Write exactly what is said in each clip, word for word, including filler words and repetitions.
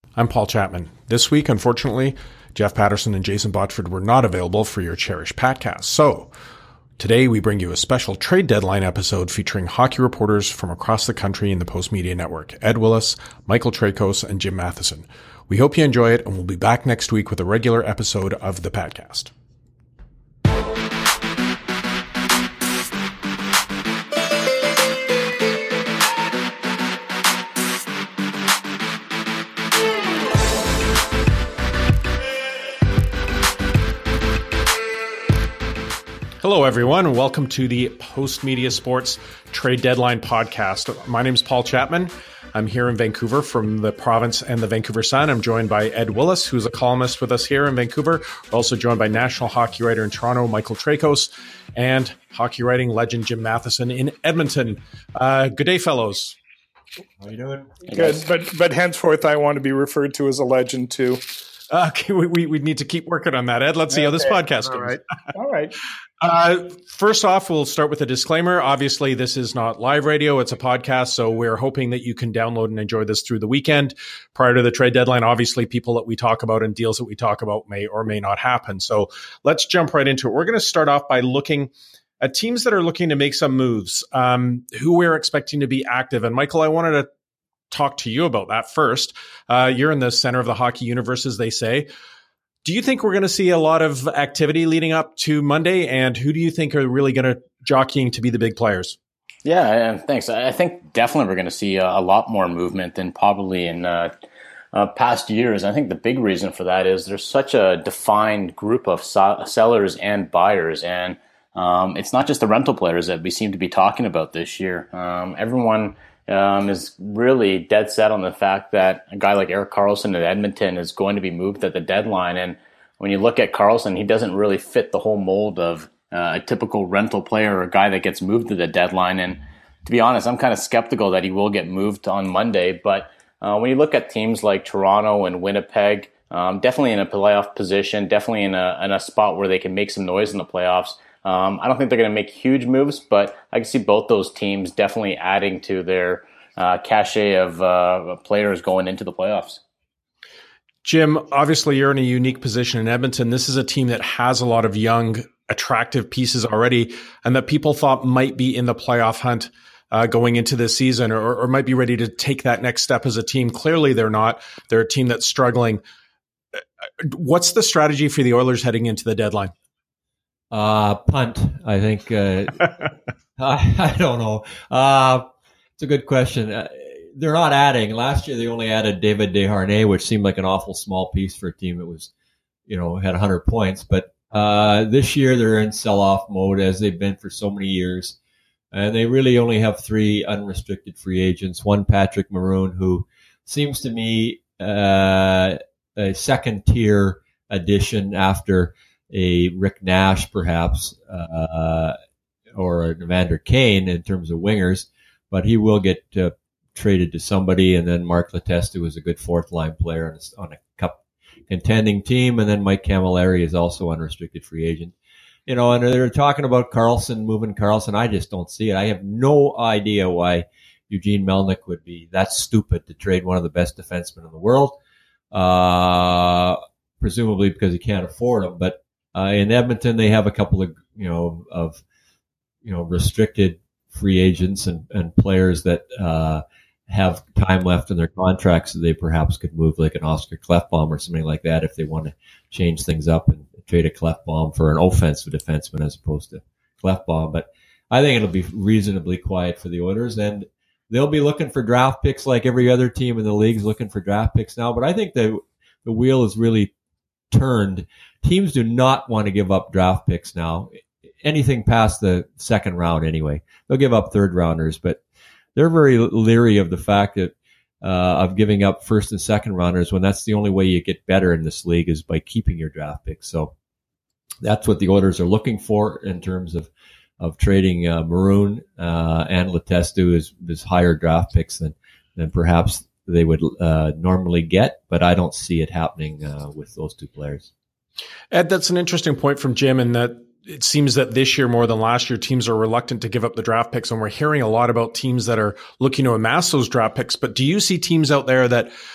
I'm Paul Chapman. This week, unfortunately, Jeff Patterson and Jason Botford were not available for your cherished Patcast. So today we bring you a special trade deadline episode featuring hockey reporters from across the country in the Post Media Network, Ed Willis, Michael Trakos, and Jim Matheson. We hope you enjoy it, and we'll be back next week with a regular episode of the Patcast. Hello, everyone, and welcome to the Post Media Sports Trade Deadline Podcast. My name is Paul Chapman. I'm here in Vancouver from the Province and the Vancouver Sun. I'm joined by Ed Willis, who's a columnist with us here in Vancouver. We're also joined by national hockey writer in Toronto, Michael Trakos, and hockey writing legend Jim Matheson in Edmonton. Uh, good day, fellows. How are you doing? Good, but but henceforth I want to be referred to as a legend too. Okay, we, we, we need to keep working on that, Ed. Let's see okay. how this podcast goes. All right. All right. Uh, first off, we'll start with a disclaimer. Obviously, this is not live radio. It's a podcast, so we're hoping that you can download and enjoy this through the weekend. Prior to the trade deadline, obviously, people that we talk about and deals that we talk about may or may not happen. So let's jump right into it. We're going to start off by looking at teams that are looking to make some moves, um, who we're expecting to be active. And Michael, I wanted to talk to you about that first. Uh, you're in the center of the hockey universe, as they say. Do you think we're going to see a lot of activity leading up to Monday? And who do you think are really going to jockeying to be the big players? Yeah, thanks. I think definitely we're going to see a lot more movement than probably in uh, uh, past years. I think the big reason for that is there's such a defined group of so- sellers and buyers. And um, it's not just the rental players that we seem to be talking about this year. Um, everyone Um, is really dead set on the fact that a guy like Erik Karlsson at Edmonton is going to be moved at the deadline. And when you look at Karlsson, he doesn't really fit the whole mold of uh, a typical rental player or a guy that gets moved to the deadline. And to be honest, I'm kind of skeptical that he will get moved on Monday. But uh, when you look at teams like Toronto and Winnipeg, um, definitely in a playoff position, definitely in a, in a spot where they can make some noise in the playoffs. Um, I don't think they're going to make huge moves, but I can see both those teams definitely adding to their uh, cachet of uh, players going into the playoffs. Jim, obviously you're in a unique position in Edmonton. This is a team that has a lot of young, attractive pieces already, and that people thought might be in the playoff hunt uh, going into this season, or, or might be ready to take that next step as a team. Clearly they're not. They're a team that's struggling. What's the strategy for the Oilers heading into the deadline? Uh, punt, I think. Uh, I, I don't know. Uh, it's a good question. Uh, they're not adding. Last year, they only added David Desharnais, which seemed like an awful small piece for a team that was, you know, had one hundred points. But uh, this year, they're in sell-off mode, as they've been for so many years. And they really only have three unrestricted free agents. One, Patrick Maroon, who seems to me uh, a second-tier addition after a Rick Nash, perhaps, uh, or an Evander Kane in terms of wingers, but he will get uh, traded to somebody. And then Mark Letestu is a good fourth line player on a, on a cup contending team. And then Mike Camilleri is also unrestricted free agent. You know, and they're talking about Karlsson, moving Karlsson. I just don't see it. I have no idea why Eugene Melnyk would be that stupid to trade one of the best defensemen in the world, uh, presumably because he can't afford them. But Uh, in Edmonton, they have a couple of, you know, of, you know, restricted free agents and, and players that, uh, have time left in their contracts that they perhaps could move, like an Oscar Klefbom or something like that, if they want to change things up and trade a Klefbom for an offensive defenseman as opposed to Klefbom. But I think it'll be reasonably quiet for the Oilers, and they'll be looking for draft picks like every other team in the league is looking for draft picks now. But I think the, the wheel is really turned. Teams do not want to give up draft picks now, anything past the second round anyway. They'll give up third rounders, but they're very leery of the fact that uh, of giving up first and second rounders when that's the only way you get better in this league is by keeping your draft picks. So that's what the Oilers are looking for in terms of of trading uh, Maroon uh, and Letestu is, is higher draft picks than than perhaps they would uh, normally get, but I don't see it happening uh, with those two players. Ed, that's an interesting point from Jim, in that it seems that this year more than last year, teams are reluctant to give up the draft picks, and we're hearing a lot about teams that are looking to amass those draft picks. But do you see teams out there that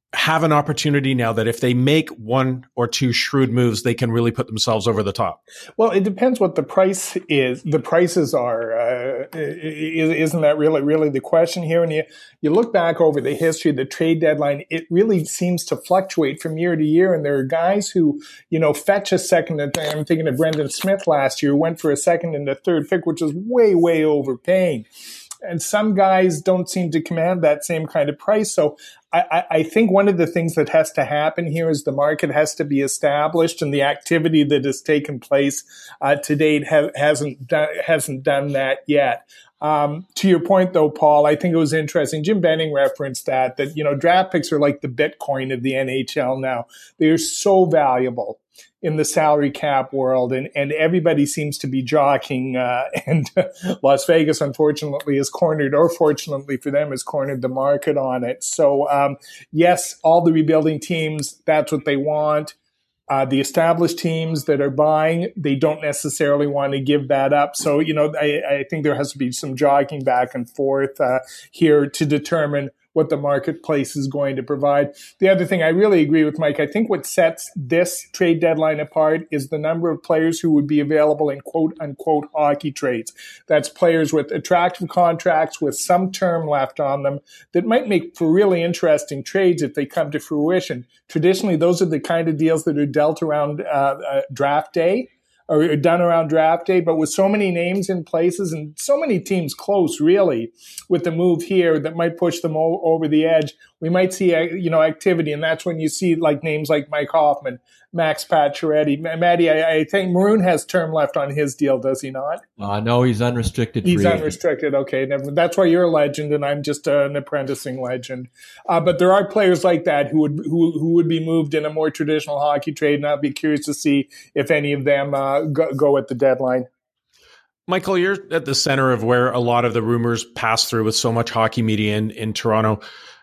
have an opportunity now that if they make one or two shrewd moves, they can really put themselves over the top? Well, it depends what the price is. The prices are. Uh, isn't that really, really the question here? And you, you look back over the history of the trade deadline, it really seems to fluctuate from year to year. And there are guys who, you know, fetch a second. I'm thinking of Brendan Smith last year, who went for a second and a third pick, which is way, way overpaying. And some guys don't seem to command that same kind of price. So I, I think one of the things that has to happen here is the market has to be established, and the activity that has taken place uh, to date ha- hasn't done, hasn't done that yet. Um, to your point, though, Paul, I think it was interesting. Jim Benning referenced that, that, you know, draft picks are like the Bitcoin of the N H L now. They're so valuable in the salary cap world, and, and everybody seems to be jockeying. Uh, and Las Vegas, unfortunately, has cornered, or fortunately for them, has cornered the market on it. So, um, yes, all the rebuilding teams, that's what they want. Uh, the established teams that are buying, they don't necessarily want to give that up. So, you know, I, I think there has to be some jogging back and forth uh, here to determine what the marketplace is going to provide. The other thing, I really agree with Mike. I think what sets this trade deadline apart is the number of players who would be available in quote unquote hockey trades. That's players with attractive contracts with some term left on them that might make for really interesting trades if they come to fruition. Traditionally, those are the kind of deals that are dealt around uh, uh, draft day, or done around draft day, but with so many names in places and so many teams close, really, with the move here that might push them o- over the edge, we might see, uh, you know, activity, and that's when you see like names like Mike Hoffman, Max Pacioretty. Maddie, I, I think Maroon has term left on his deal, does he not? Uh, no, he's unrestricted. He's free unrestricted. Okay, never, that's why you're a legend, and I'm just uh, an apprenticing legend. Uh, but there are players like that who would who who would be moved in a more traditional hockey trade, and I'd be curious to see if any of them uh, go, go at the deadline. Michael, you're at the center of where a lot of the rumors pass through with so much hockey media in, in Toronto.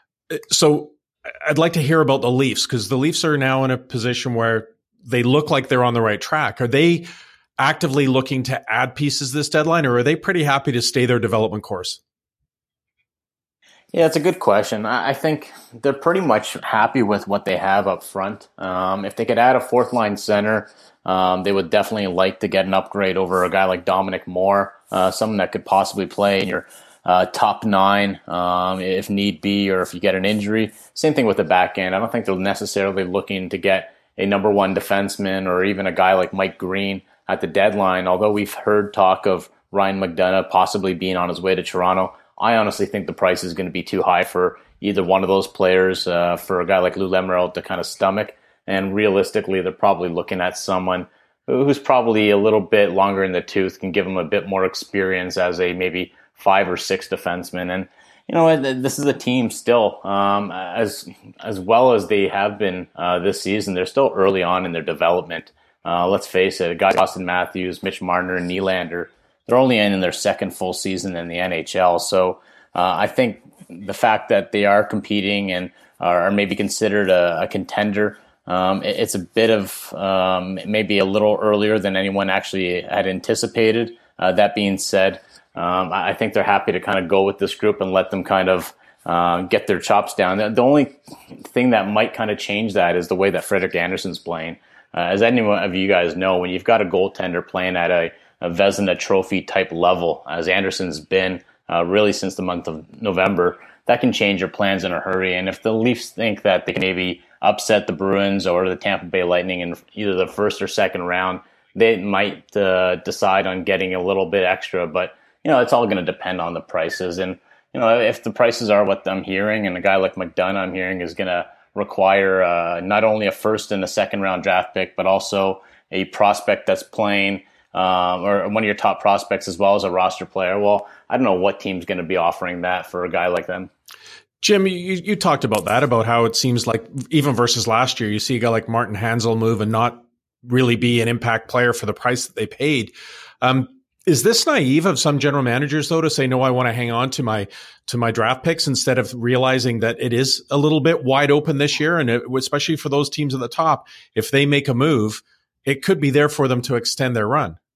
So I'd like to hear about the Leafs, because the Leafs are now in a position where they look like they're on the right track. Are they actively looking to add pieces this deadline, or are they pretty happy to stay their development course? Yeah, it's a good question. I think they're pretty much happy with what they have up front. Um, if they could add a fourth line center, um, they would definitely like to get an upgrade over a guy like Dominic Moore, uh, someone that could possibly play in your uh, top nine um, if need be, or if you get an injury. Same thing with the back end. I don't think they're necessarily looking to get a number one defenseman or even a guy like Mike Green at the deadline, although we've heard talk of Ryan McDonough possibly being on his way to Toronto. I honestly think the price is going to be too high for either one of those players, uh, for a guy like Lou Lamoriello to kind of stomach. And realistically, they're probably looking at someone who's probably a little bit longer in the tooth, can give them a bit more experience as a maybe five or six defenseman. And, you know, this is a team still, um, as as well as they have been uh, this season, they're still early on in their development. Uh, let's face it, guys, Austin Matthews, Mitch Marner, and Nylander, they're only in their second full season in the N H L. So uh, I think the fact that they are competing and are maybe considered a, a contender, um, it, it's a bit of um, maybe a little earlier than anyone actually had anticipated. Uh, that being said, um, I think they're happy to kind of go with this group and let them kind of uh, get their chops down. The only thing that might kind of change that is the way that Frederik Andersen's playing. Uh, as any of you guys know, when you've got a goaltender playing at a a Vezina Trophy type level, as Andersen's been uh, really since the month of November, that can change your plans in a hurry. And if the Leafs think that they can maybe upset the Bruins or the Tampa Bay Lightning in either the first or second round, they might uh, decide on getting a little bit extra. But, you know, it's all going to depend on the prices. And, you know, if the prices are what I'm hearing, and a guy like McDonough I'm hearing is going to require uh, not only a first and a second round draft pick, but also a prospect that's playing Um, or one of your top prospects as well as a roster player. Well, I don't know what team's going to be offering that for a guy like them. Jim, you, you talked about that, about how it seems like even versus last year, you see a guy like Martin Hanzal move and not really be an impact player for the price that they paid. Um, is this naive of some general managers, though, to say, no, I want to hang on to my to my draft picks instead of realizing that it is a little bit wide open this year? And it, especially for those teams at the top, if they make a move, it could be there for them to extend their run.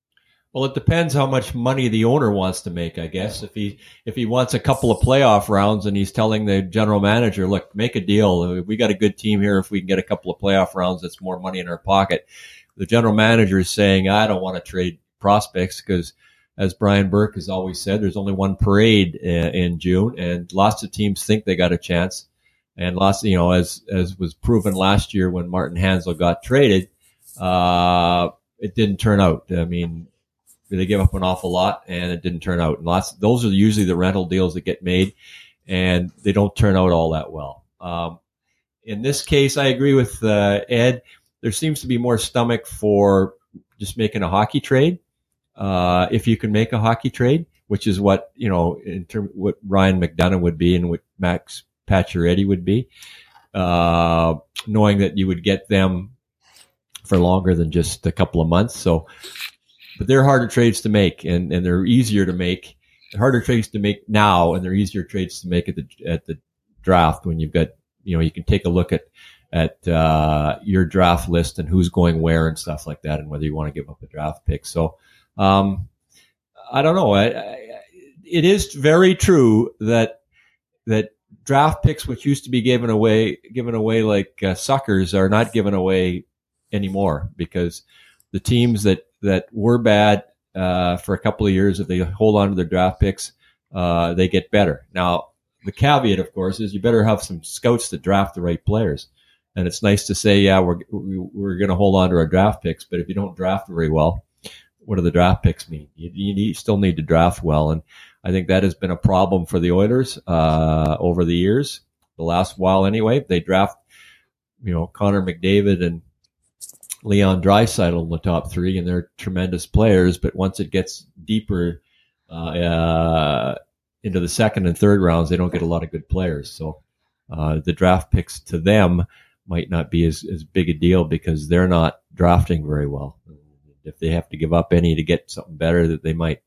Well, it depends how much money the owner wants to make, I guess. If he if he wants a couple of playoff rounds and he's telling the general manager, look, make a deal. We got a good team here. If we can get a couple of playoff rounds, that's more money in our pocket. The general manager is saying, I don't want to trade prospects because, as Brian Burke has always said, there's only one parade in, in June, and lots of teams think they got a chance. And lots, you know, as as was proven last year when Martin Hansel got traded, uh, it didn't turn out. I mean, they gave up an awful lot, and it didn't turn out. And lots, those are usually the rental deals that get made, and they don't turn out all that well. Um, in this case, I agree with uh, Ed. There seems to be more stomach for just making a hockey trade, uh, if you can make a hockey trade, which is what, you know, in terms what Ryan McDonough would be and what Max Pacioretty would be, uh, knowing that you would get them for longer than just a couple of months. So, but they're harder trades to make, and, and they're easier to make. They're harder trades to make now, and they're easier trades to make at the at the draft when you've got, you know, you can take a look at at uh, your draft list and who's going where and stuff like that, and whether you want to give up a draft pick. So, um, I don't know. I, I, it is very true that that draft picks, which used to be given away given away like uh, suckers, are not given away anymore, because the teams that that were bad uh, for a couple of years, if they hold on to their draft picks, uh, they get better. Now, the caveat, of course, is you better have some scouts that draft the right players. And it's nice to say, yeah, we're we're going to hold on to our draft picks, but if you don't draft very well, what do the draft picks mean? You, you need, still need to draft well, and I think that has been a problem for the Oilers uh, over the years, the last while anyway. They draft, you know, Connor McDavid and Leon Draisaitl in the top three, and they're tremendous players. But once it gets deeper uh, uh, into the second and third rounds, they don't get a lot of good players. So uh, the draft picks to them might not be as, as big a deal because they're not drafting very well. If they have to give up any to get something better, that they might.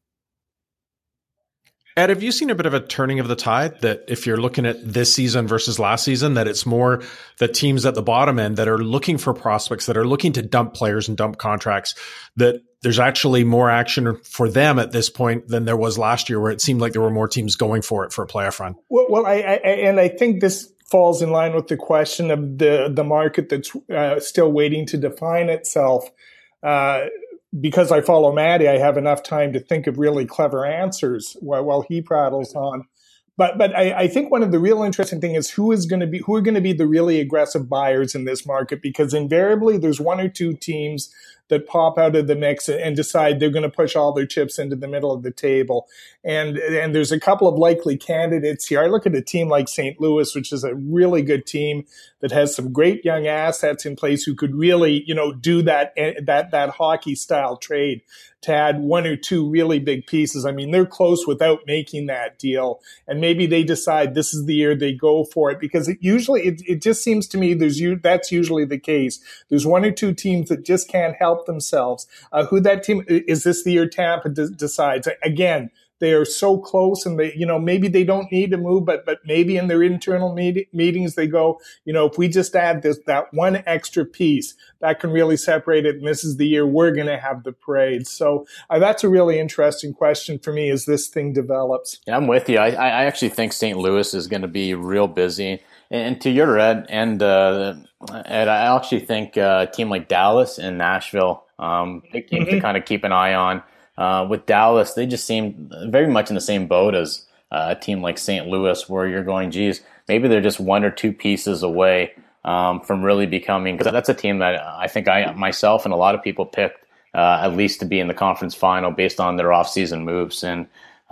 Ed, have you seen a bit of a turning of the tide, that if you're looking at this season versus last season, that it's more the teams at the bottom end that are looking for prospects, that are looking to dump players and dump contracts, that there's actually more action for them at this point than there was last year, where it seemed like there were more teams going for it for a playoff run? Well, well I, I and I think this falls in line with the question of the, the market that's uh, still waiting to define itself. Uh, Because I follow Matty, I have enough time to think of really clever answers while, while he prattles on. But but I, I think one of the real interesting thing is who is going to be who are going to be the really aggressive buyers in this market, because invariably there's one or two teams that pop out of the mix and decide they're going to push all their chips into the middle of the table. And and there's a couple of likely candidates here. I look at a team like Saint Louis, which is a really good team that has some great young assets in place who could really, you know, do that that that hockey style trade to add one or two really big pieces. I mean, they're close without making that deal. And maybe they decide this is the year they go for it, because it usually, it, it just seems to me there's you, that's usually the case. There's one or two teams that just can't help themselves. Uh, who that team, is this the year Tampa d- decides? Again, they are so close, and they, you know, maybe they don't need to move, but but maybe in their internal meet- meetings they go, you know, if we just add this that one extra piece, that can really separate it. And this is the year we're going to have the parade. So uh, that's a really interesting question for me as this thing develops. Yeah, I'm with you. I, I actually think Saint Louis is going to be real busy. And to your Ed, and uh, Ed, I actually think uh, a team like Dallas and Nashville, um, big teams mm-hmm. to kind of keep an eye on. Uh, with Dallas, they just seem very much in the same boat as uh, a team like Saint Louis, where you're going, geez, maybe they're just one or two pieces away um, from really becoming, because that's a team that I think I myself and a lot of people picked uh, at least to be in the conference final based on their offseason moves. And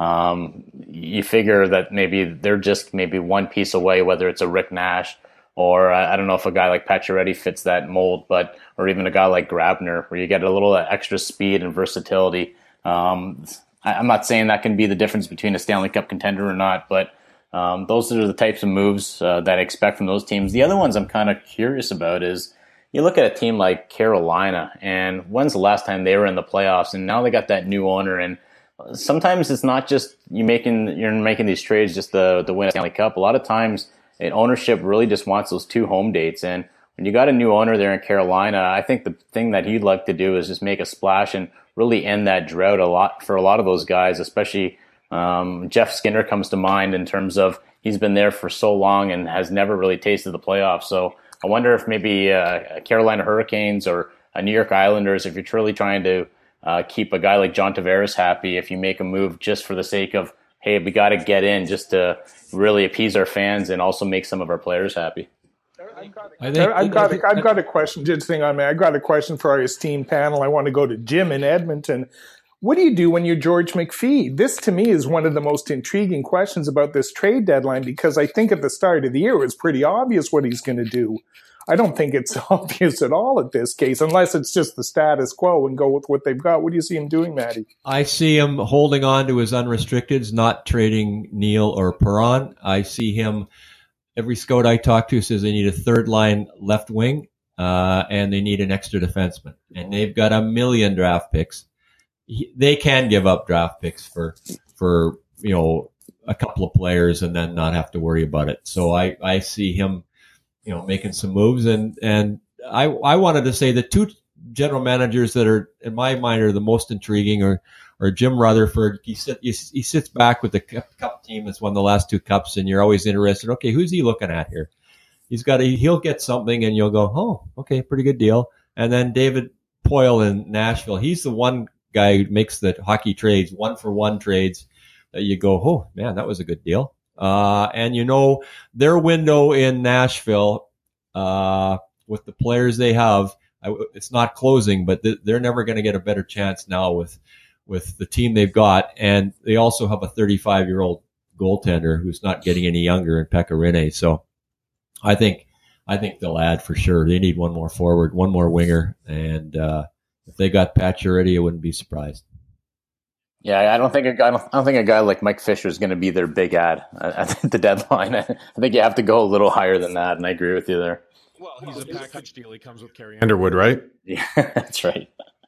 um, you figure that maybe they're just maybe one piece away, whether it's a Rick Nash or I don't know if a guy like Pacioretty fits that mold, but or even a guy like Grabner, where you get a little extra speed and versatility. Um, I, I'm not saying that can be the difference between a Stanley Cup contender or not, but um, those are the types of moves uh, that I expect from those teams. The other ones I'm kind of curious about is you look at a team like Carolina, and when's the last time they were in the playoffs? And now they got that new owner, and sometimes it's not just you making you're making these trades just to, to win a Stanley Cup. A lot of times, it, ownership really just wants those two home dates, and when you got a new owner there in Carolina, I think the thing that he'd like to do is just make a splash and really end that drought a lot for a lot of those guys, especially um, Jeff Skinner comes to mind in terms of he's been there for so long and has never really tasted the playoffs. So I wonder if maybe uh, Carolina Hurricanes or uh, New York Islanders, if you're truly trying to uh, keep a guy like John Tavares happy, if you make a move just for the sake of, hey, we got to get in just to really appease our fans and also make some of our players happy. I think, I've got a, I've got a question. Just thing on me, I've got a question for our esteemed panel. I want to go to Jim in Edmonton. What do you do when you're George McPhee? This, to me, is one of the most intriguing questions about this trade deadline, because I think at the start of the year it was pretty obvious what he's going to do. I don't think it's obvious at all at this case, unless it's just the status quo and go with what they've got. What do you see him doing, Matty? I see him holding on to his unrestricteds, not trading Neil or Perron. I see him, every scout I talk to says they need a third line left wing, uh, and they need an extra defenseman. And they've got a million draft picks. He, they can give up draft picks for, for, you know, a couple of players and then not have to worry about it. So I, I see him, you know, making some moves. And, and I, I wanted to say the two general managers that are, in my mind, are the most intriguing are, are Jim Rutherford. He, sit, he, he sits back with the cup team that's won the last two cups, and you're always interested. Okay, who's he looking at here? He's got a, he'll get something, and you'll go, oh, okay, pretty good deal. And then David Poile in Nashville. He's the one guy who makes the hockey trades, one for one trades that you go, oh man, that was a good deal. Uh, and you know, their window in Nashville, uh, with the players they have, I, it's not closing, but th- they're never going to get a better chance now with, with the team they've got. And they also have a thirty-five year old goaltender who's not getting any younger in Pekka Rinne. So I think, I think they'll add for sure. They need one more forward, one more winger. And, uh, if they got Pacioretty, I wouldn't be surprised. Yeah, I don't think a guy, I don't, I don't think a guy like Mike Fisher is going to be their big ad at the deadline. I think you have to go a little higher than that, and I agree with you there. Well, he's a package deal. He comes with Carrie Underwood, right? Yeah, that's right.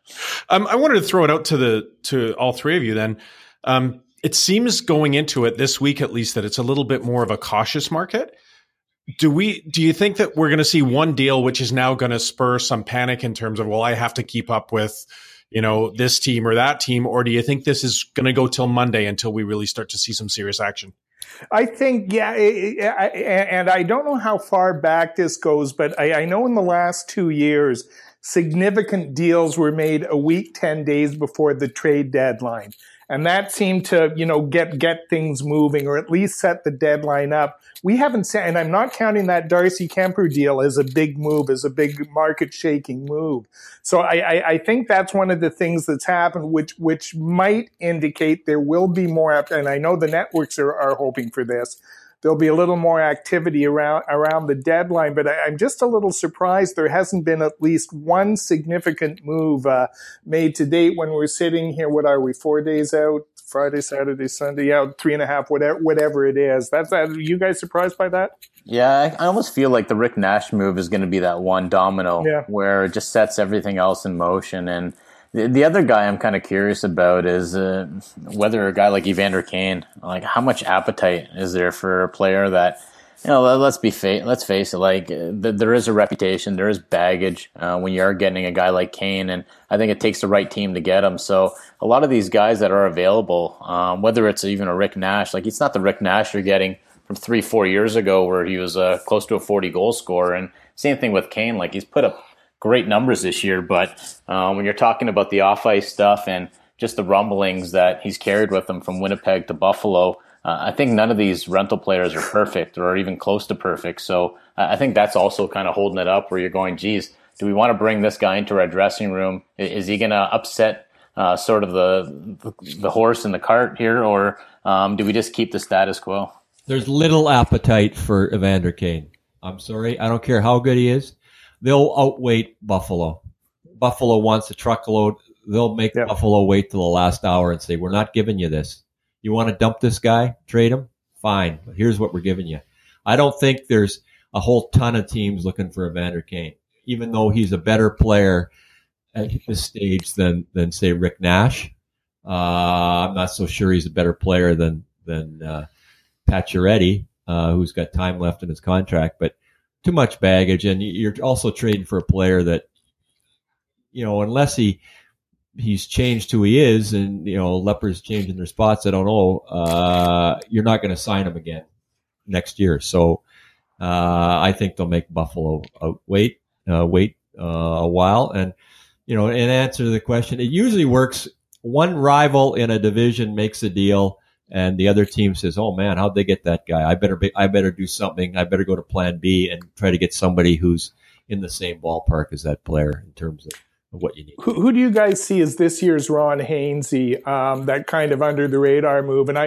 Um, I wanted to throw it out to the to all three of you. Then, um, it seems going into it this week, at least, that it's a little bit more of a cautious market. Do we? Do you think that we're going to see one deal which is now going to spur some panic in terms of, well, I have to keep up with, you know, this team or that team, or do you think this is going to go till Monday until we really start to see some serious action? I think, yeah, and I don't know how far back this goes, but I know in the last two years, significant deals were made a week, ten days before the trade deadline. And that seemed to, you know, get, get things moving, or at least set the deadline up. We haven't seen, and I'm not counting that Darcy Kemper deal as a big move, as a big market shaking move. So I, I, I think that's one of the things that's happened, which, which might indicate there will be more, and I know the networks are, are hoping for this. There'll be a little more activity around, around the deadline, but I, I'm just a little surprised there hasn't been at least one significant move, uh, made to date when we're sitting here. What are we, four days out? Friday, Saturday, Sunday, yeah, three and a half, whatever, whatever it is. That's that. Are you guys surprised by that? Yeah, I, I almost feel like the Rick Nash move is going to be that one domino yeah. where it just sets everything else in motion. And the, the other guy I'm kind of curious about is uh, whether a guy like Evander Kane, like how much appetite is there for a player that, you know, let's be fa- let's face it, like th- there is a reputation, there is baggage uh, when you are getting a guy like Kane, and I think it takes the right team to get him. So a lot of these guys that are available, um, whether it's even a Rick Nash, like it's not the Rick Nash you're getting from three, four years ago where he was uh, close to a forty goal scorer. And same thing with Kane, like he's put up great numbers this year, but uh, when you're talking about the off ice stuff and just the rumblings that he's carried with him from Winnipeg to Buffalo, Uh, I think none of these rental players are perfect or even close to perfect. So uh, I think that's also kind of holding it up where you're going, geez, do we want to bring this guy into our dressing room? Is he going to upset uh, sort of the, the the horse in the cart here, or um, do we just keep the status quo? There's little appetite for Evander Kane. I'm sorry. I don't care how good he is. They'll outweight Buffalo. Buffalo wants a truckload. They'll make yep. Buffalo wait till the last hour and say, we're not giving you this. You want to dump this guy, trade him? Fine. But here's what we're giving you. I don't think there's a whole ton of teams looking for Evander Kane, even though he's a better player at this stage than, than say, Rick Nash. Uh, I'm not so sure he's a better player than, than, uh, Pacioretty, uh, who's got time left in his contract. But too much baggage, and you're also trading for a player that, you know, unless he he's changed who he is, and you know, Leper's changing their spots. I don't know. Uh, you're not going to sign him again next year. So uh, I think they'll make Buffalo uh, wait, uh, wait uh, a while. And you know, in answer to the question, it usually works. One rival in a division makes a deal, and the other team says, "Oh man, how'd they get that guy? I better be, I better do something. I better go to Plan B and try to get somebody who's in the same ballpark as that player in terms of." What you need. Who, who do you guys see as this year's Ron Hainsey, um, that kind of under the radar move? And I,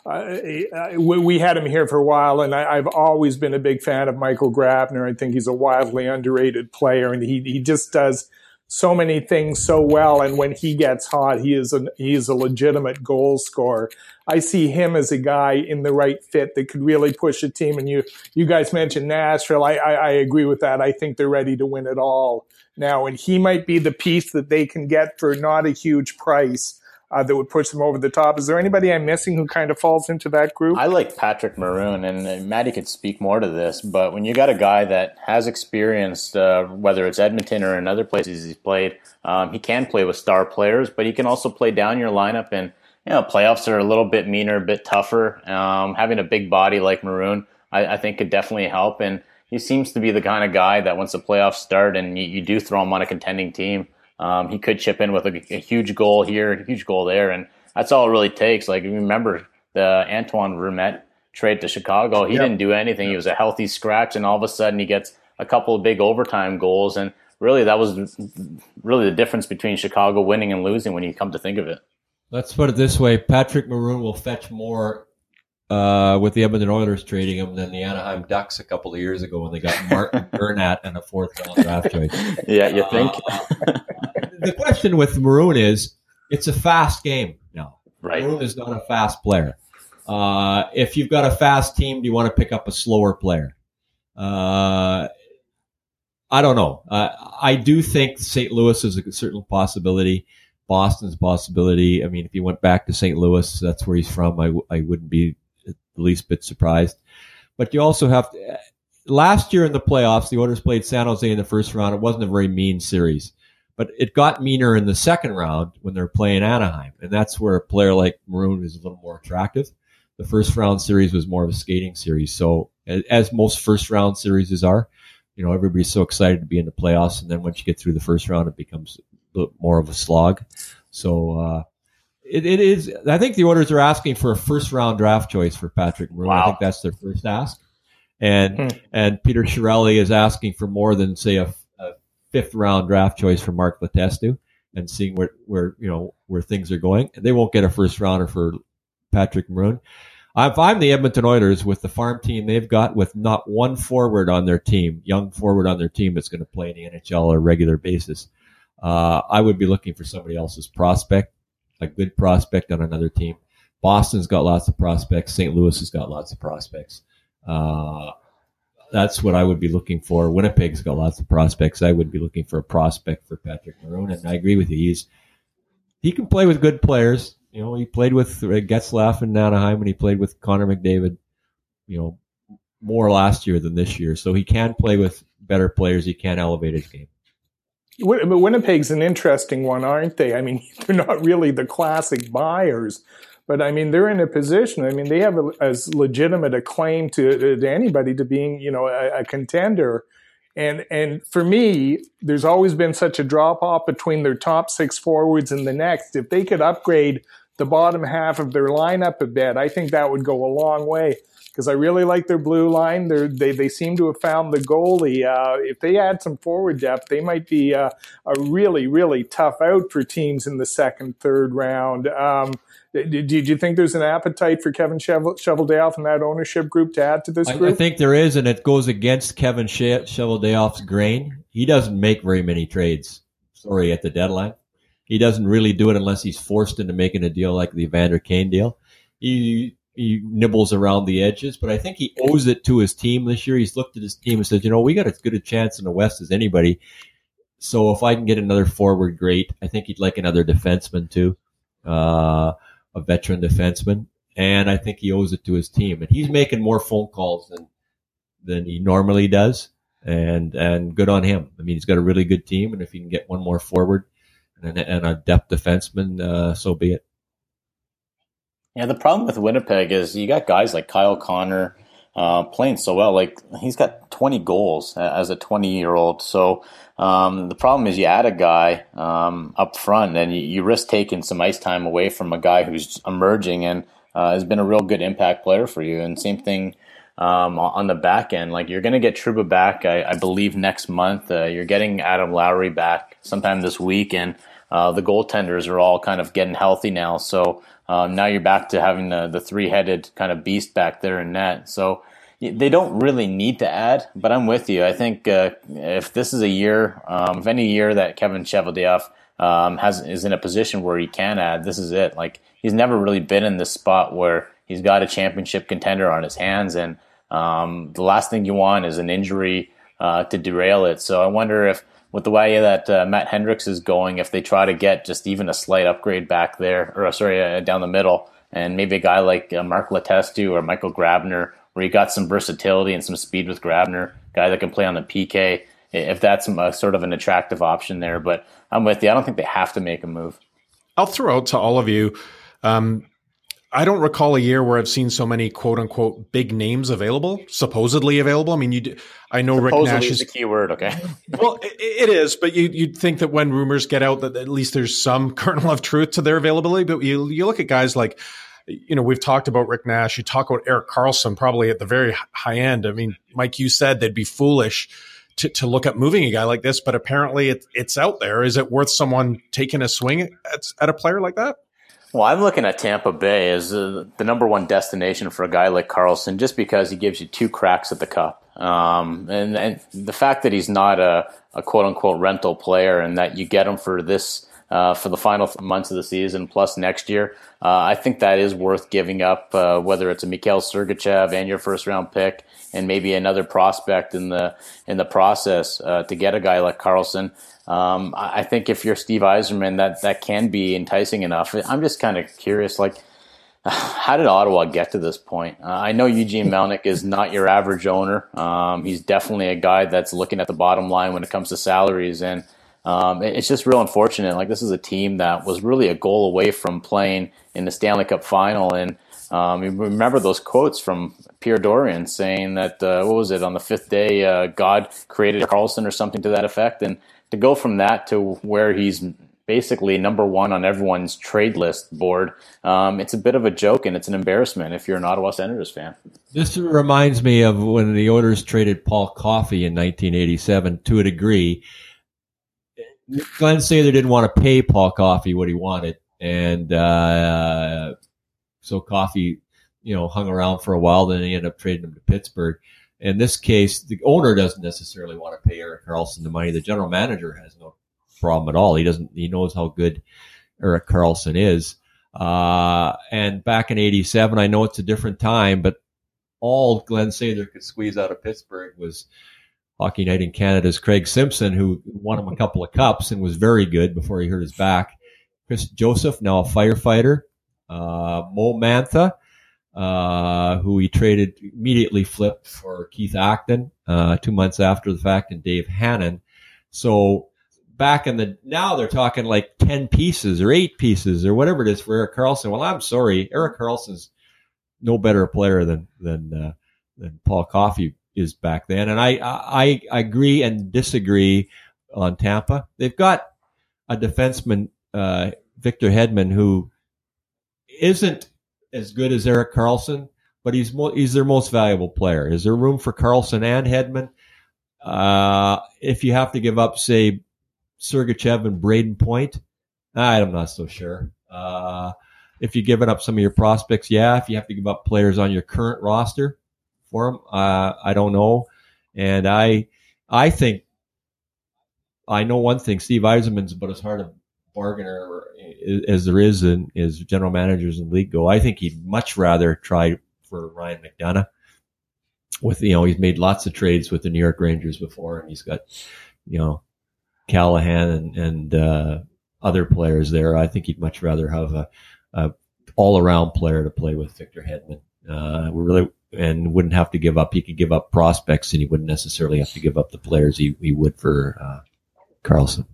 uh, we had him here for a while, and I, I've always been a big fan of Michael Grabner. I think he's a wildly underrated player, and he he just does so many things so well. And when he gets hot, he is a he is a legitimate goal scorer. I see him as a guy in the right fit that could really push a team. And you you guys mentioned Nashville. I I, I agree with that. I think they're ready to win it all now, and he might be the piece that they can get for not a huge price uh, that would push them over the top. Is there anybody I'm missing who kind of falls into that group? I like Patrick Maroon, and uh, Maddie could speak more to this, but when you got a guy that has experienced, uh, whether it's Edmonton or in other places he's played, um, he can play with star players, but he can also play down your lineup, and you know, playoffs are a little bit meaner, a bit tougher. Um, having a big body like Maroon, I, I think could definitely help, and he seems to be the kind of guy that once the playoffs start and you, you do throw him on a contending team, um, he could chip in with a, a huge goal here, a huge goal there, and that's all it really takes. Like, remember the Antoine Roumet trade to Chicago? He yep. didn't do anything. Yep. He was a healthy scratch, and all of a sudden he gets a couple of big overtime goals, and really that was really the difference between Chicago winning and losing when you come to think of it. Let's put it this way. Patrick Maroon will fetch more Uh, with the Edmonton Oilers trading him than the Anaheim Ducks a couple of years ago when they got Martin Burnett and a fourth round draft choice. Yeah, you think? Uh, the question with Maroon is, it's a fast game now. Right. Maroon is not a fast player. Uh, if you've got a fast team, do you want to pick up a slower player? Uh, I don't know. Uh, I do think Saint Louis is a certain possibility. Boston's a possibility. I mean, if you went back to Saint Louis, that's where he's from. I, I wouldn't be the least bit surprised. But you also have to, last year in the playoffs, the Oilers played San Jose in the first round. It wasn't a very mean series, but it got meaner in the second round when they're playing Anaheim. And that's where a player like Maroon is a little more attractive. The first round series was more of a skating series. So as most first round series are, you know, everybody's so excited to be in the playoffs. And then once you get through the first round, it becomes a little more of a slog. So, uh, It, it is. I think the Oilers are asking for a first-round draft choice for Patrick Maroon. Wow. I think that's their first ask, and hmm. and Peter Chiarelli is asking for more than say a, a fifth-round draft choice for Mark Letestu, and seeing where where you know where things are going. They won't get a first-rounder for Patrick Maroon. If I'm the Edmonton Oilers with the farm team they've got, with not one forward on their team, young forward on their team that's going to play in the N H L on a regular basis, uh, I would be looking for somebody else's prospect. A good prospect on another team. Boston's got lots of prospects. Saint Louis has got lots of prospects. Uh, that's what I would be looking for. Winnipeg's got lots of prospects. I would be looking for a prospect for Patrick Maroon, and I agree with you. He's he can play with good players. You know, he played with Getzlaf in Anaheim, and he played with Connor McDavid. You know, more last year than this year, so he can play with better players. He can elevate his game. But Winnipeg's an interesting one, aren't they? I mean, they're not really the classic buyers, but I mean, they're in a position. I mean, they have a, as legitimate a claim to, to anybody to being, you know, a, a contender. And and for me, there's always been such a drop off between their top six forwards and the next. If they could upgrade the bottom half of their lineup a bit, I think that would go a long way. Because I really like their blue line. They're, they they seem to have found the goalie. Uh, if they add some forward depth, they might be uh, a really, really tough out for teams in the second, third round. Um, did, did you think there's an appetite for Kevin Chevel, Cheveldayoff and that ownership group to add to this group? I, I think there is, and it goes against Kevin che- Cheveldayoff's grain. He doesn't make very many trades, sorry, at the deadline. He doesn't really do it unless he's forced into making a deal like the Evander Kane deal. He... He nibbles around the edges, but I think he owes it to his team this year. He's looked at his team and said, you know, we got as good a chance in the West as anybody. So if I can get another forward, great. I think he'd like another defenseman too, uh, a veteran defenseman. And I think he owes it to his team. And he's making more phone calls than, than he normally does. and and good on him. I mean, he's got a really good team, and if he can get one more forward and, and a depth defenseman, uh, so be it. Yeah, the problem with Winnipeg is you got guys like Kyle Connor uh, playing so well. Like, he's got twenty goals as a twenty-year-old. So um, the problem is you add a guy um, up front, and you, you risk taking some ice time away from a guy who's emerging and uh, has been a real good impact player for you. And same thing um, on the back end. Like, you're going to get Trouba back, I, I believe, next month. Uh, you're getting Adam Lowry back sometime this week, and uh, the goaltenders are all kind of getting healthy now. So Um, now you're back to having the, the three-headed kind of beast back there in net. So they don't really need to add, but I'm with you. I think uh, if this is a year, um, if any year that Kevin Cheveldayoff um, has is in a position where he can add, this is it. Like, he's never really been in this spot where he's got a championship contender on his hands, and um, the last thing you want is an injury uh, to derail it. So I wonder if, with the way that uh, Matt Hendricks is going, if they try to get just even a slight upgrade back there, or sorry, uh, down the middle, and maybe a guy like uh, Mark Letestu or Michael Grabner, where you got some versatility and some speed with Grabner, guy that can play on the P K, if that's a, sort of an attractive option there. But I'm with you. I don't think they have to make a move. I'll throw out to all of you. Um, I don't recall a year where I've seen so many quote unquote big names available, supposedly available. I mean, you, do, I know supposedly Rick Nash is the key word. Okay. Well, it, it is, but you, you'd think that when rumors get out that at least there's some kernel of truth to their availability. But you, you look at guys like, you know, we've talked about Rick Nash. You talk about Erik Karlsson, probably at the very high end. I mean, Mike, you said they'd be foolish to, to look at moving a guy like this, but apparently it, it's out there. Is it worth someone taking a swing at, at a player like that? Well, I'm looking at Tampa Bay as uh, the number one destination for a guy like Karlsson, just because he gives you two cracks at the cup. Um, and, and the fact that he's not a, a quote unquote rental player, and that you get him for this, uh, for the final months of the season plus next year, uh, I think that is worth giving up, uh, whether it's a Mikhail Sergachev and your first round pick and maybe another prospect in the, in the process, uh, to get a guy like Karlsson. Um, I think if you're Steve Yzerman, that, that can be enticing enough. I'm just kind of curious, like, how did Ottawa get to this point? Uh, I know Eugene Melnyk is not your average owner. Um, he's definitely a guy that's looking at the bottom line when it comes to salaries. And um, it, it's just real unfortunate. Like, this is a team that was really a goal away from playing in the Stanley Cup final. And um, you remember those quotes from Pierre Dorian saying that, uh, what was it, on the fifth day, uh, God created Karlsson or something to that effect. And to go from that to where he's basically number one on everyone's trade list board, um, it's a bit of a joke, and it's an embarrassment if you're an Ottawa Senators fan. This reminds me of when the Oilers traded Paul Coffey in nineteen eighty-seven to a degree. Glenn Sather didn't want to pay Paul Coffey what he wanted, and uh, so Coffey, you know, hung around for a while. Then he ended up trading him to Pittsburgh. In this case, the owner doesn't necessarily want to pay Erik Karlsson the money. The general manager has no problem at all. He doesn't. He knows how good Erik Karlsson is. Uh, and back in eighty-seven, I know it's a different time, but all Glenn Sather could squeeze out of Pittsburgh was Hockey Night in Canada's Craig Simpson, who won him a couple of cups and was very good before he hurt his back. Chris Joseph, now a firefighter. Uh, Mo Mantha, Uh, who he traded, immediately flipped for Keith Acton, uh, two months after the fact, and Dave Hannon. So back in the, now they're talking like ten pieces or eight pieces or whatever it is for Erik Karlsson. Well, I'm sorry. Erik Karlsson's no better a player than, than, uh, than Paul Coffey is back then. And I, I, I agree and disagree on Tampa. They've got a defenseman, uh, Victor Hedman, who isn't as good as Erik Karlsson, but he's mo- he's their most valuable player. Is there room for Karlsson and Hedman? Uh, if you have to give up, say, Sergachev and Braden Point, I'm not so sure. Uh, if you're giving up some of your prospects, yeah. If you have to give up players on your current roster for them, uh, I don't know. And I, I think, I know one thing: Steve Yzerman's about as hard a bargainer as there is in as general managers in the league go. I think he'd much rather try for Ryan McDonough. With, you know, he's made lots of trades with the New York Rangers before, and he's got, you know, Callahan and, and uh, other players there. I think he'd much rather have a, a all-around player to play with Victor Hedman. Uh, we really, and wouldn't have to give up. He could give up prospects, and he wouldn't necessarily have to give up the players he, he would for uh, Karlsson.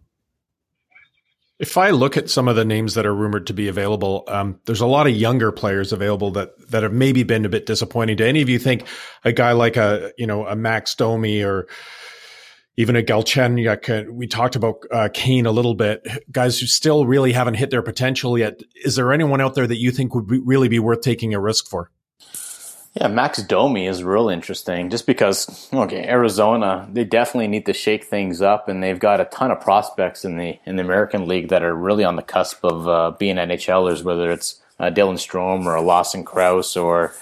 If I look at some of the names that are rumored to be available, um, there's a lot of younger players available that that have maybe been a bit disappointing. Do any of you think a guy like a you know a Max Domi or even a Galchenyuk? We talked about uh, Kane a little bit. Guys who still really haven't hit their potential yet. Is there anyone out there that you think would be, really be worth taking a risk for? Yeah, Max Domi is real interesting just because, okay, Arizona, they definitely need to shake things up, and they've got a ton of prospects in the in the American League that are really on the cusp of uh, being NHLers, whether it's uh, Dylan Strome or a Lawson Krause or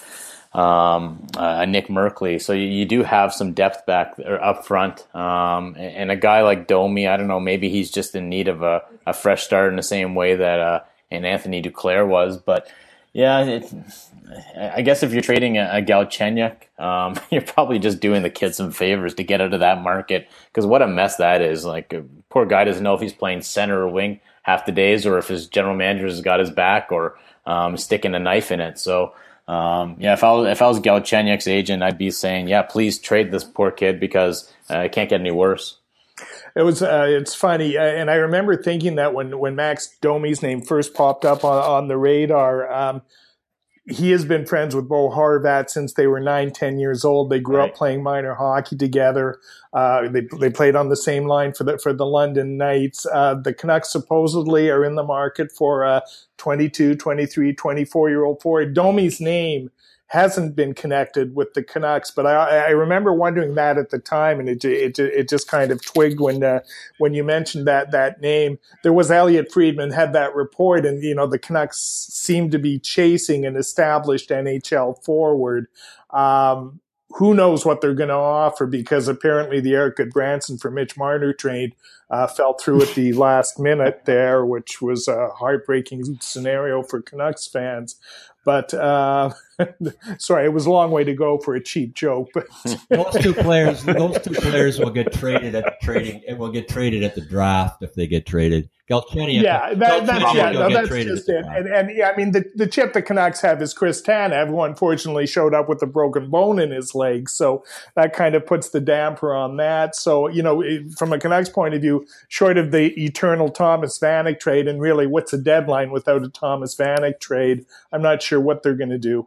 um, uh, a Nick Merkley. So you, you do have some depth back or up front. Um, and, and a guy like Domi, I don't know, maybe he's just in need of a, a fresh start in the same way that uh, an Anthony Duclair was, but yeah, it, I guess if you're trading a, a Galchenyuk, um, you're probably just doing the kid some favors to get out of that market, because what a mess that is. Like, a poor guy doesn't know if he's playing center or wing half the days, or if his general manager has got his back, or um, sticking a knife in it. So, um, yeah, if I was, if I was Galchenyuk's agent, I'd be saying, yeah, please trade this poor kid, because uh, it can't get any worse. It was. Uh, it's funny, uh, and I remember thinking that when, when Max Domi's name first popped up on, on the radar, um, he has been friends with Bo Horvat since they were nine, ten years old. They grew right. up playing minor hockey together. Uh, they they played on the same line for the for the London Knights. Uh, the Canucks supposedly are in the market for a twenty-two, twenty-three, twenty-four year old forward. Domi's name hasn't been connected with the Canucks, but I, I remember wondering that at the time, and it it, it just kind of twigged when uh, when you mentioned that that name. There was Elliot Friedman had that report, and you know the Canucks seemed to be chasing an established N H L forward. Um, who knows what they're going to offer, because apparently the Eric Goodbranson for Mitch Marner trade uh, fell through at the last minute there, which was a heartbreaking scenario for Canucks fans. But uh, sorry, it was a long way to go for a cheap joke. But those two players, those two players will get traded at the trading, and will get traded at the draft if they get traded. Galchenyuk, yeah, that, that's yeah, no, that's just it. And, and yeah, I mean, the the chip the Canucks have is Chris Tanev, who unfortunately showed up with a broken bone in his leg, so that kind of puts the damper on that. So you know, from a Canucks point of view, short of the eternal Thomas Vanek trade, and really, what's a deadline without a Thomas Vanek trade? I'm not sure what they're going to do.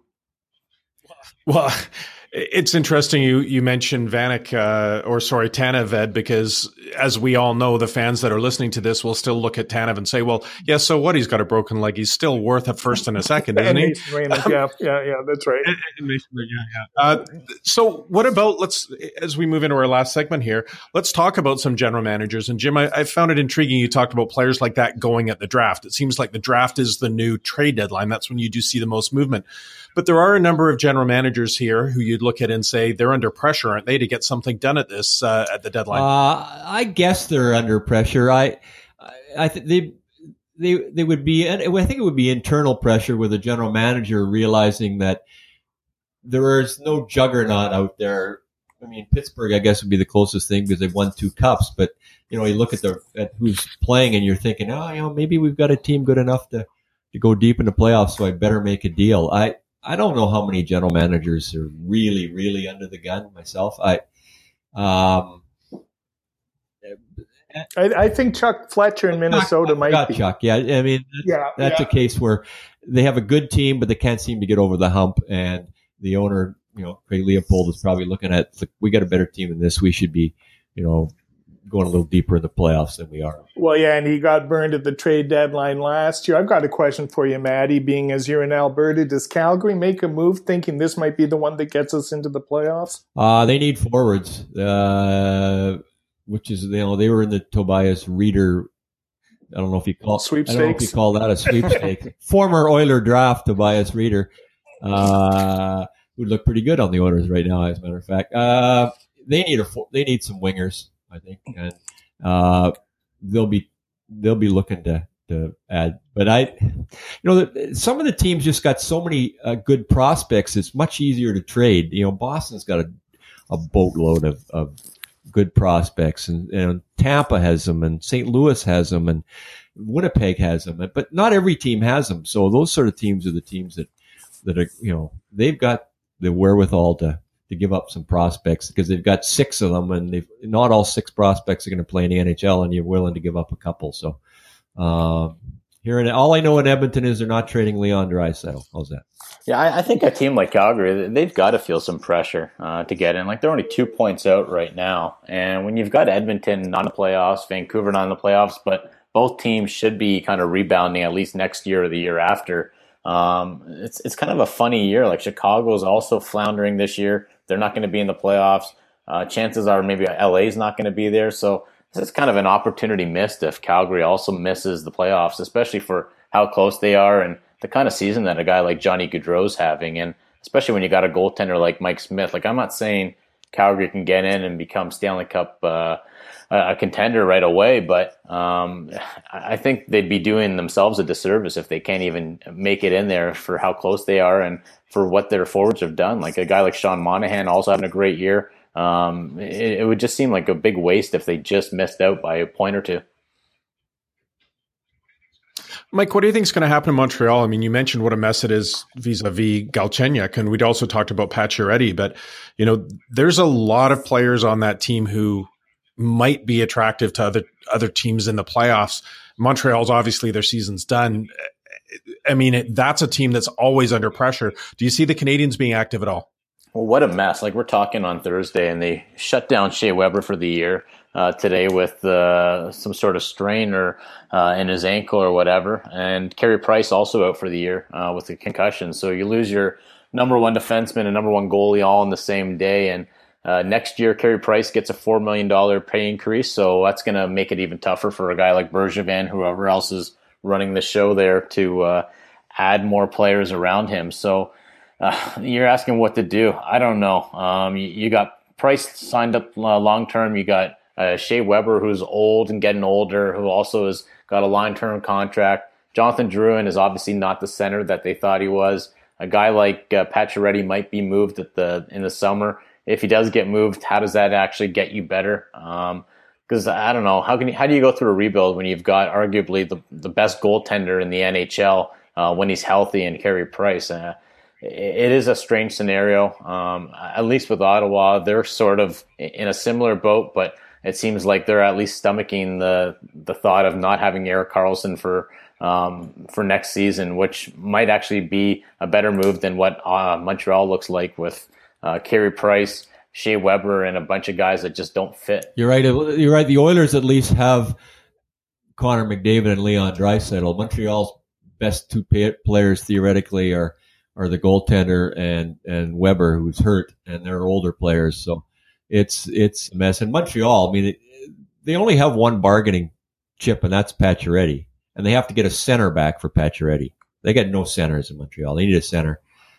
Well, it's interesting you you mentioned Vanek, uh, or sorry, Tanev, Ed, because as we all know, the fans that are listening to this will still look at Tanev and say, well, yeah, so what? He's got a broken leg. He's still worth a first and a second, isn't he? Raymond, yeah, yeah, yeah, that's right. Yeah, yeah. Uh, so what about, let's, as we move into our last segment here, let's talk about some general managers. And Jim, I, I found it intriguing you talked about players like that going at the draft. It seems like the draft is the new trade deadline. That's when you do see the most movement. But there are a number of general managers here who you'd look at and say they're under pressure, aren't they, to get something done at this uh, at the deadline? Uh, I guess they're under pressure. I, I think they, they, they would be. I think it would be internal pressure with a general manager realizing that there is no juggernaut out there. I mean, Pittsburgh, I guess, would be the closest thing because they've won two cups. But you know, you look at the at who's playing, and you're thinking, oh, you know, maybe we've got a team good enough to to go deep in the playoffs, so I better make a deal. I. I don't know how many general managers are really, really under the gun myself. I, um, I, I think Chuck Fletcher in Minnesota Chuck, might got be. Chuck, yeah. I mean, that's, yeah, that's yeah. a case where they have a good team, but they can't seem to get over the hump. And the owner, you know, Craig Leopold is probably looking at, like, we got a better team than this. We should be, you know, going a little deeper in the playoffs than we are. Well, yeah, and he got burned at the trade deadline last year. I've got a question for you, Maddie, being as you're in Alberta. Does Calgary make a move thinking this might be the one that gets us into the playoffs? Uh, they need forwards, uh, which is, you know, they were in the Tobias Reeder. I don't know if you call sweepstakes. I don't know if you call that a sweepstakes. Former Oiler draft Tobias Reeder, uh, would look pretty good on the Oilers right now, as a matter of fact. Uh, they need a, they need some wingers, I think, and uh, they'll be they'll be looking to to add. But I, you know, some of the teams just got so many uh, good prospects. It's much easier to trade. You know, Boston's got a, a boatload of, of good prospects, and, and Tampa has them, and Saint Louis has them, and Winnipeg has them. But not every team has them. So those sort of teams are the teams that that are, you know, they've got the wherewithal to to give up some prospects because they've got six of them, and they've not all six prospects are going to play in the N H L, and you're willing to give up a couple. So um, here in all I know in Edmonton is they're not trading Leon Draisaitl. How's that? Yeah, I, I think a team like Calgary, they've got to feel some pressure uh, to get in. Like, they're only two points out right now. And when you've got Edmonton not in the playoffs, Vancouver not in the playoffs, but both teams should be kind of rebounding at least next year or the year after. Um, it's it's kind of a funny year. Like, Chicago is also floundering this year. They're not going to be in the playoffs. Uh, chances are maybe L A is not going to be there. So this is kind of an opportunity missed if Calgary also misses the playoffs, especially for how close they are and the kind of season that a guy like Johnny Gaudreau's having, and especially when you got a goaltender like Mike Smith. Like, I'm not saying Calgary can get in and become Stanley Cup uh, a contender right away, but um, I think they'd be doing themselves a disservice if they can't even make it in there for how close they are and for what their forwards have done. Like, a guy like Sean Monahan also having a great year. Um, it, it would just seem like a big waste if they just missed out by a point or two. Mike, what do you think is going to happen in Montreal? I mean, you mentioned what a mess it is vis-a-vis Galchenyuk, and we'd also talked about Pacioretty, but, you know, there's a lot of players on that team who might be attractive to other other teams in the playoffs. Montreal's obviously their season's done. I mean, it, that's a team that's always under pressure. Do you see the Canadiens being active at all? Well, what a mess. Like, we're talking on Thursday, and they shut down Shea Weber for the year. Uh, today with uh, some sort of strain or uh, in his ankle or whatever. And Carey Price also out for the year uh, with a concussion. So you lose your number one defenseman and number one goalie all in the same day. And uh, next year, Carey Price gets a four million dollars pay increase. So that's going to make it even tougher for a guy like Bergevin, whoever else is running the show there, to uh, add more players around him. So uh, you're asking what to do. I don't know. Um, you, you got Price signed up uh, long-term. You got Uh, Shea Weber, who's old and getting older, who also has got a long-term contract. Jonathan Drouin is obviously not the center that they thought he was. A guy like uh, Pacioretty might be moved at the in the summer. If he does get moved, how does that actually get you better? Because um, I don't know, how can you, how do you go through a rebuild when you've got arguably the the best goaltender in the N H L uh, when he's healthy and Carey Price? Uh, it, it is a strange scenario. Um, at least with Ottawa, they're sort of in a similar boat, but it seems like they're at least stomaching the the thought of not having Erik Karlsson for um, for next season, which might actually be a better move than what uh, Montreal looks like with uh, Carey Price, Shea Weber, and a bunch of guys that just don't fit. You're right. You're right. The Oilers at least have Connor McDavid and Leon Draisaitl. Montreal's best two players theoretically are are the goaltender and and Weber, who's hurt, and they're older players. So It's it's a mess. In Montreal, I mean, it, they only have one bargaining chip, and that's Pacioretty. And they have to get a center back for Pacioretty. They got no centers in Montreal. They need a center.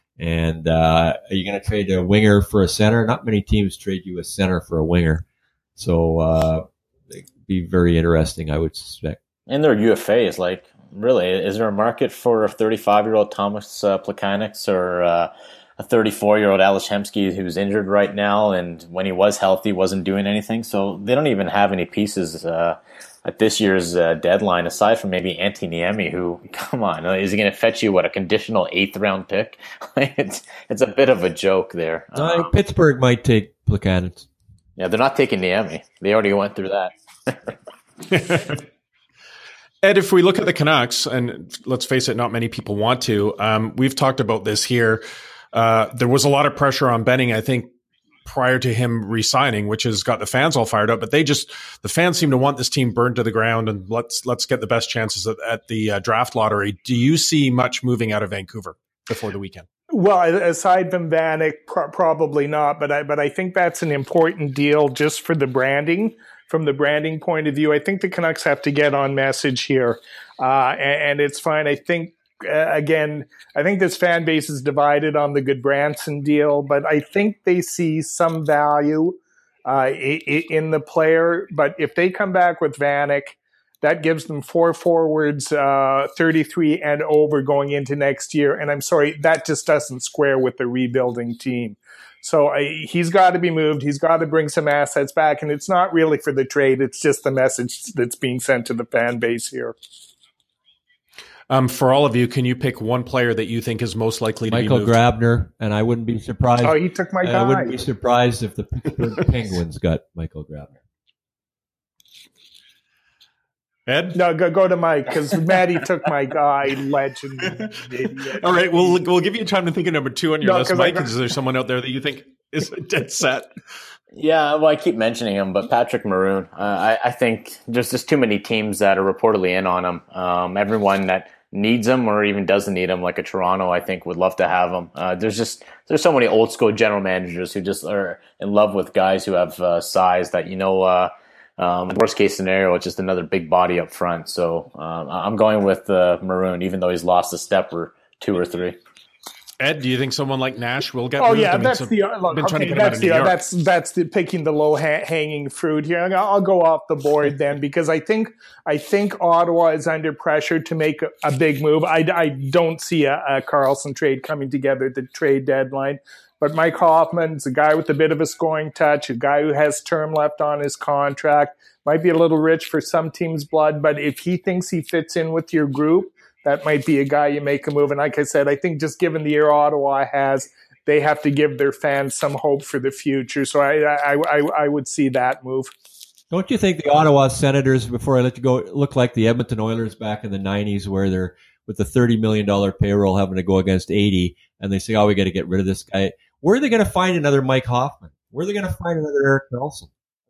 And uh, are you going to trade a winger for a center? Not many teams trade you a center for a winger. So uh, it'd be very interesting, I would suspect. And their U F A is like, really, is there a market for a thirty-five-year-old Thomas uh, Plekanec or uh, a thirty-four-year-old Ales Hemsky who's injured right now, and when he was healthy wasn't doing anything? So they don't even have any pieces uh, at this year's uh, deadline, aside from maybe Antti Niemi, who, come on, is he going to fetch you, what, a conditional eighth-round pick? it's it's a bit of a joke there. No, uh, Pittsburgh might take Plekanec. Yeah, they're not taking Niemi. They already went through that. Ed, if we look at the Canucks, and let's face it, not many people want to, um, we've talked about this here. Uh, there was a lot of pressure on Benning, I think, prior to him re-signing, which has got the fans all fired up. But they just, the fans seem to want this team burned to the ground, and let's let's get the best chances at, at the uh, draft lottery. Do you see much moving out of Vancouver before the weekend? Well, aside from Vanek, pro- probably not. But I but I think that's an important deal just for the branding. From the branding point of view, I think the Canucks have to get on message here, uh, and, and it's fine. I think. Uh, again, I think this fan base is divided on the Goodbranson deal, but I think they see some value uh, in, in the player. But if they come back with Vanek, that gives them four forwards, uh, thirty-three and over going into next year. And I'm sorry, that just doesn't square with the rebuilding team. So I, he's got to be moved. He's got to bring some assets back. And it's not really for the trade. It's just the message that's being sent to the fan base here. Um, for all of you, can you pick one player that you think is most likely to Michael be moved? Grabner, and I wouldn't be surprised. Oh, he took my guy. I wouldn't be surprised if the Pittsburgh Penguins got Michael Grabner. Ed? No, go go to Mike, because Maddie took my guy, legend. All right, we'll, we'll give you time to think of number two on your No, list. 'cause Mike, I- is there someone out there that you think is dead set? Yeah, well, I keep mentioning him, but Patrick Maroon, uh, I, I think there's just too many teams that are reportedly in on him. Um, everyone that needs him or even doesn't need him, like a Toronto, I think would love to have him. Uh, there's just there's so many old school general managers who just are in love with guys who have uh, size that you know. Uh, um, worst case scenario, it's just another big body up front. So um, I'm going with uh, Maroon, even though he's lost a step or two or three. Ed, do you think someone like Nash will get Oh moved? yeah, I mean, that's so- the look, been trying to okay, get him out that's of the New York. that's that's the picking the low ha- hanging fruit here. I'll, I'll go off the board then because I think I think Ottawa is under pressure to make a, a big move. I, I don't see a, a Carlson trade coming together at the trade deadline. But Mike Hoffman's a guy with a bit of a scoring touch, a guy who has term left on his contract. Might be a little rich for some teams' blood, but if he thinks he fits in with your group, that might be a guy you make a move. And like I said, I think just given the year Ottawa has, they have to give their fans some hope for the future. So I I, I, I would see that move. Don't you think the Ottawa Senators, before I let you go, look like the Edmonton Oilers back in the nineties where they're with the thirty million dollars payroll having to go against eighty, and they say, oh, we got to get rid of this guy. Where are they going to find another Mike Hoffman? Where are they going to find another Erik Karlsson?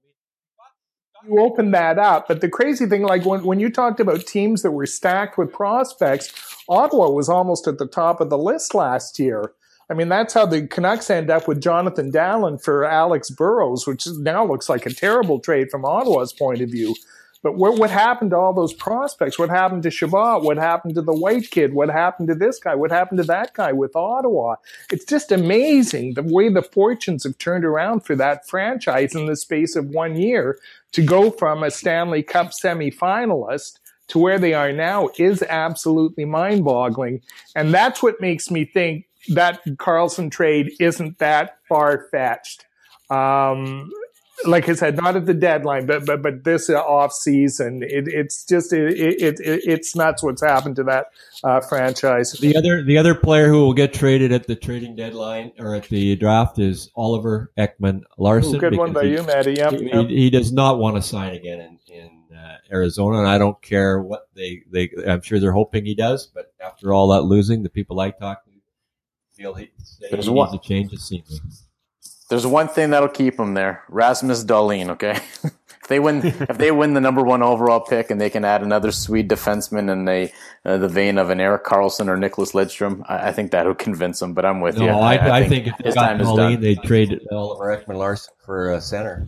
You open that up. But the crazy thing, like when, when you talked about teams that were stacked with prospects, Ottawa was almost at the top of the list last year. I mean, that's how the Canucks end up with Jonathan Dallin for Alex Burrows, which now looks like a terrible trade from Ottawa's point of view. But what, what happened to all those prospects? What happened to Chabot? What happened to the White kid? What happened to this guy? What happened to that guy with Ottawa? It's just amazing the way the fortunes have turned around for that franchise in the space of one year to go from a Stanley Cup semifinalist to where they are now is absolutely mind-boggling. And that's what makes me think that Karlsson trade isn't that far-fetched. Um, like I said, not at the deadline, but but but this off season, it, it's just it, it, it it's nuts what's happened to that uh, franchise. The other the other player who will get traded at the trading deadline or at the draft is Oliver Ekman-Larsson. Ooh, good one by he, you, Maddie. Yep, he, yep. he does not want to sign again in, in uh, Arizona, and I don't care what they, they. I'm sure they're hoping he does, but after all that losing, the people I talk to feel he, he needs one. to change his scenery. There's one thing that'll keep him there: Rasmus Dahlin. Okay, if they win, if they win the number one overall pick, and they can add another Swede defenseman in the uh, the vein of an Erik Karlsson or Nicholas Lidstrom, I, I think that'll convince them. But I'm with No, you. I, I, I, think, if they his got time is Dahlin, done. they'd trade Oliver Ekman-Larsson for a center.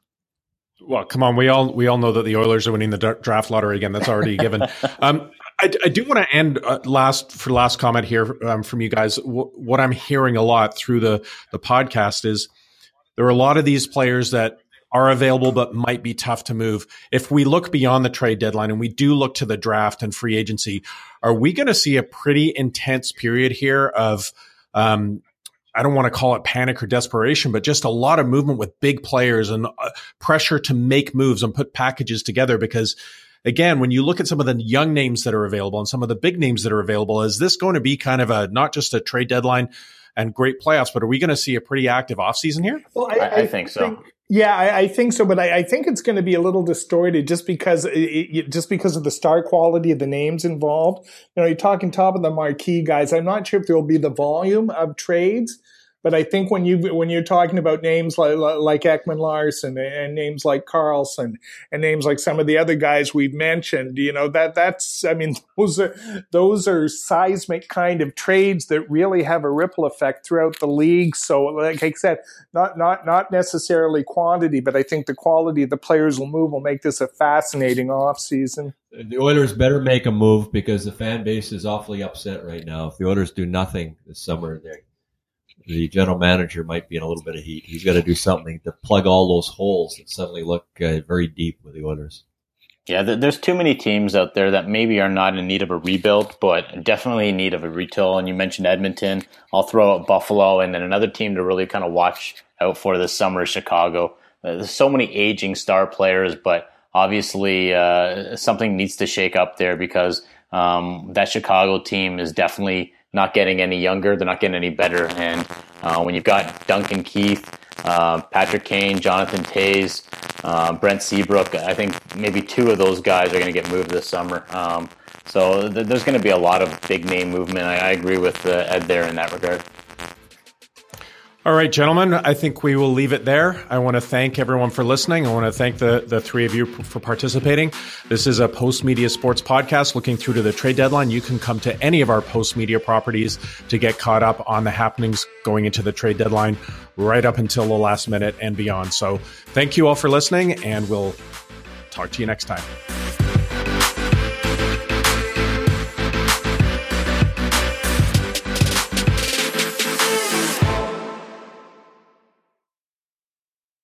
Well, come on. We all we all know that the Oilers are winning the dra- draft lottery again. That's already given. Um, I, I do want to end uh, last for last comment here um, from you guys. W- what I'm hearing a lot through the the podcast is there are a lot of these players that are available but might be tough to move. If we look beyond the trade deadline and we do look to the draft and free agency, are we going to see a pretty intense period here of um, I don't want to call it panic or desperation, but just a lot of movement with big players and uh, pressure to make moves and put packages together? Because again, when you look at some of the young names that are available and some of the big names that are available, is this going to be kind of a, not just a trade deadline and great playoffs, but are we going to see a pretty active offseason here? Well, I, I think so. Think, yeah, I, I think so, but I, I think it's going to be a little distorted just because it, it, just because of the star quality of the names involved. You know, you're talking top of the marquee guys. I'm not sure if there will be the volume of trades. But I think when you when you're talking about names like like Ekman-Larsson and names like Karlsson and names like some of the other guys we've mentioned, you know, that that's I mean those are those are seismic kind of trades that really have a ripple effect throughout the league. So like I said, not not not necessarily quantity, but I think the quality of the players will move will make this a fascinating offseason. The Oilers better make a move because the fan base is awfully upset right now. If the Oilers do nothing this summer, they're the general manager might be in a little bit of heat. He's got to do something to plug all those holes that suddenly look uh, very deep with the Oilers. Yeah, there's too many teams out there that maybe are not in need of a rebuild, but definitely in need of a retool. And you mentioned Edmonton. I'll throw out Buffalo, and then another team to really kind of watch out for this summer is Chicago. Uh, there's so many aging star players, but obviously uh, something needs to shake up there because Um, that Chicago team is definitely not getting any younger. They're not getting any better. And uh, when you've got Duncan Keith, uh, Patrick Kane, Jonathan Toews, uh, Brent Seabrook, I think maybe two of those guys are going to get moved this summer. Um, so th- there's going to be a lot of big name movement. I, I agree with uh, Ed there in that regard. All right, gentlemen, I think we will leave it there. I want to thank everyone for listening. I want to thank the, the three of you for participating. This is a Post Media Sports podcast looking through to the trade deadline. You can come to any of our Post Media properties to get caught up on the happenings going into the trade deadline right up until the last minute and beyond. So thank you all for listening, and we'll talk to you next time.